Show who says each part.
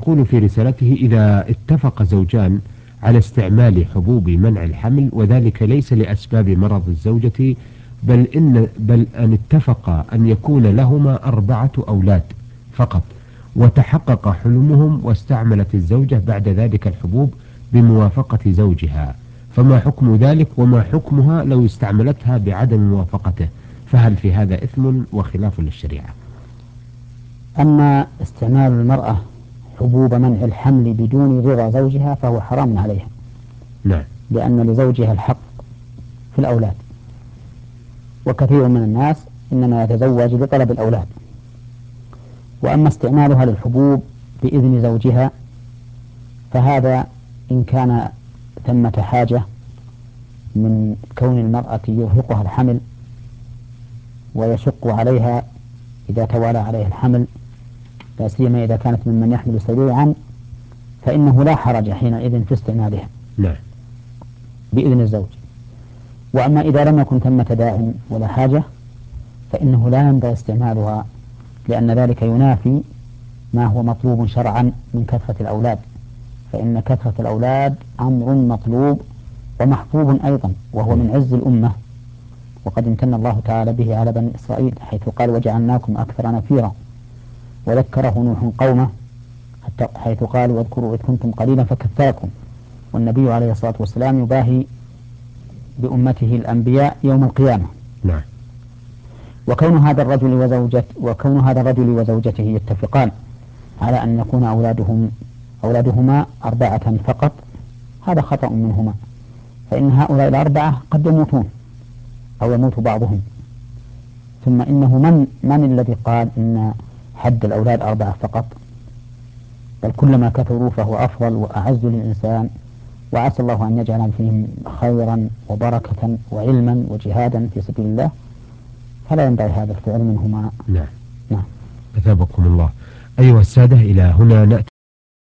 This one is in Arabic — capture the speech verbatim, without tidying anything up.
Speaker 1: يقول في رسالته: إذا اتفق زوجان على استعمال حبوب منع الحمل وذلك ليس لأسباب مرض الزوجة بل إن بل أن اتفقا أن يكون لهما أربعة أولاد فقط، وتحقق حلمهم واستعملت الزوجة بعد ذلك الحبوب بموافقة زوجها، فما حكم ذلك وما حكمها لو استعملتها بعدم موافقته؟ فهل في هذا إثم وخلاف للشريعة؟
Speaker 2: أما استعمال المرأة حبوب منع الحمل بدون رضا زوجها فهو حرام عليها.
Speaker 1: نعم.
Speaker 2: لأن لزوجها الحق في الأولاد، وكثير من الناس إنما يتزوج لطلب الأولاد. وأما استعمالها للحبوب بإذن زوجها فهذا إن كان ثمة حاجة من كون المرأة يرهقها الحمل ويشق عليها إذا توالى عليها الحمل، لا سيما إذا كانت ممن يحمل سريعا، فإنه لا حرج حينئذ في استعمالها
Speaker 1: نعم
Speaker 2: بإذن الزوج. وأما إذا لم يكن ثمة داع ولا حاجة فإنه لا ينبغي استعمالها، لأن ذلك ينافي ما هو مطلوب شرعا من كثرة الأولاد، فإن كثرة الأولاد أمر مطلوب ومحبوب أيضا، وهو من عز الأمة، وقد امتن الله تعالى به على بني إسرائيل حيث قال: وجعلناكم أكثر نفيرا. وذكره نوح قومه حتى حيث قال: واذكروا إذ كنتم قليلا فكثركم. والنبي عليه الصلاة والسلام يباهي بأمته الأنبياء يوم القيامة.
Speaker 1: نعم.
Speaker 2: وكون هذا الرجل وزوجته وكون هذا الرجل وزوجته يتفقان على أن يكون أولادهم أولادهما أربعة فقط هذا خطأ منهما، فإن هؤلاء الأربعة قد يموتون أو يموت بعضهم. ثم إنه من من الذي قال إن حد الأولاد أربعة فقط؟ بل كلما كثروا فهو أفضل وأعز للإنسان، وعسى الله أن يجعل فيهم خيرا وبركة وعلما وجهادا في سبيل الله، فلا ينبغي هذا الفعل منهما.
Speaker 1: نعم.
Speaker 2: نعم.
Speaker 1: أثابكم الله. أيها السادة، إلى هنا نأتي